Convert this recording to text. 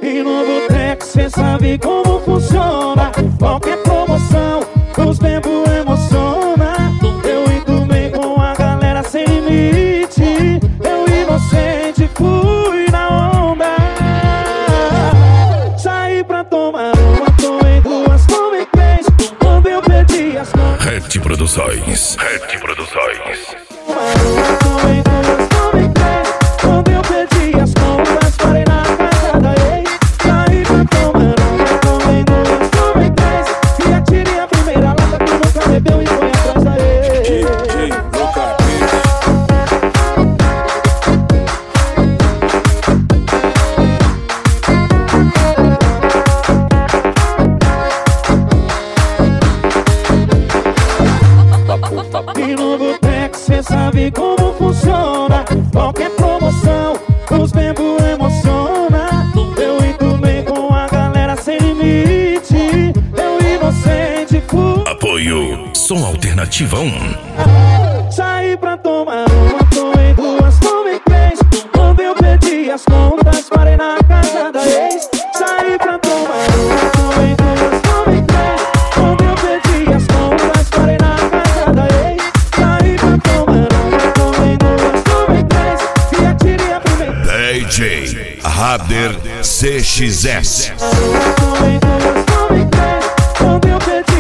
E no boteco cê sabe como funciona. Qualquer promoção, os bebo emociona. Eu enturmei com a galera sem limite. Eu inocente fui na onda. Saí pra tomar uma, tomei duas, tomei três. Quando eu perdi as contas. Red Produções. Red Produções. Tomei duas, tomei três. Quando eu perdi as contas, parei na casa da ex. Saí pra tomar uma, tomei duas, tomei três. E atirei a primeira lata que nunca bebeu e foi atrás da ex. E no boteco cê sabe como funciona. Qualquer promoção, os bebo emociona. Eu enturmei com a galera sem limite. Eu inocente fui. Apoio Som Alternativa 1. Saí pra tomar uma, tomei duas, tomei três. Quando eu perdi as contas, parei na casa da ex. Saí pra tomar uma, tomei duas, tomei três. Quando eu perdi as contas, parei na casa da ex. Saí pra tomar uma, tomei duas, tomei três. E atirei a primeira. DJ Rader CXS. Tomei duas, tomei três. Quando eu perdi